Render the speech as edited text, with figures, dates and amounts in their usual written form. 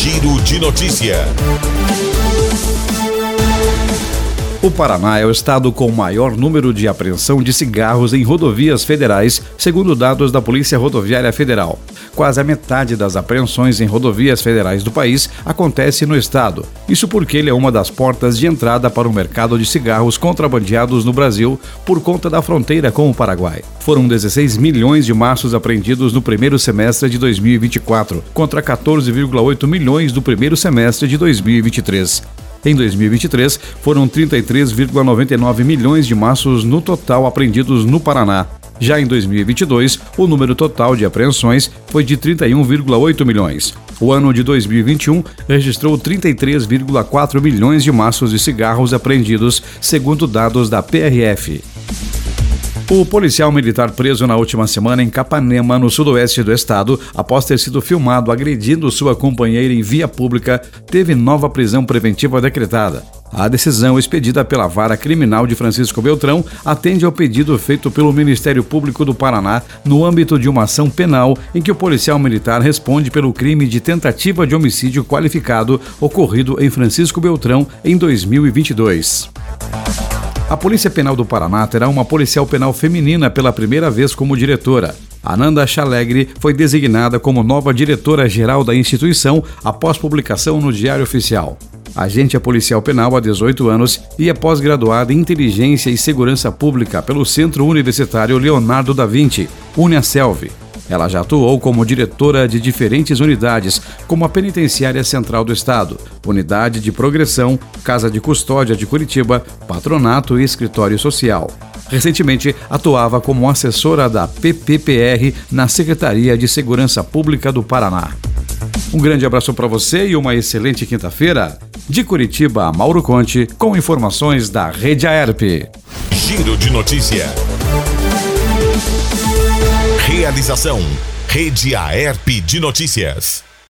Giro de Notícia. O Paraná é o estado com o maior número de apreensão de cigarros em rodovias federais, segundo dados da Polícia Rodoviária Federal. Quase a metade das apreensões em rodovias federais do país acontece no estado. Isso porque ele é uma das portas de entrada para o mercado de cigarros contrabandeados no Brasil por conta da fronteira com o Paraguai. Foram 16 milhões de maços apreendidos no primeiro semestre de 2024, contra 14,8 milhões do primeiro semestre de 2023. Em 2023, foram 33,99 milhões de maços no total apreendidos no Paraná. Já em 2022, o número total de apreensões foi de 31,8 milhões. O ano de 2021 registrou 33,4 milhões de maços de cigarros apreendidos, segundo dados da PRF. O policial militar preso na última semana em Capanema, no sudoeste do estado, após ter sido filmado agredindo sua companheira em via pública, teve nova prisão preventiva decretada. A decisão, expedida pela Vara Criminal de Francisco Beltrão, atende ao pedido feito pelo Ministério Público do Paraná no âmbito de uma ação penal em que o policial militar responde pelo crime de tentativa de homicídio qualificado ocorrido em Francisco Beltrão em 2022. A Polícia Penal do Paraná terá uma policial penal feminina pela primeira vez como diretora. Ananda Chalegre foi designada como nova diretora-geral da instituição após publicação no Diário Oficial. A agente é policial penal há 18 anos e é pós-graduada em Inteligência e Segurança Pública pelo Centro Universitário Leonardo da Vinci, Uniaselv. Ela já atuou como diretora de diferentes unidades, como a Penitenciária Central do Estado, Unidade de Progressão, Casa de Custódia de Curitiba, Patronato e Escritório Social. Recentemente, atuava como assessora da PPPR na Secretaria de Segurança Pública do Paraná. Um grande abraço para você e uma excelente quinta-feira. De Curitiba, Mauro Conte, com informações da Rede Aerp. Giro de Notícia. Realização: Rede Aerp de Notícias.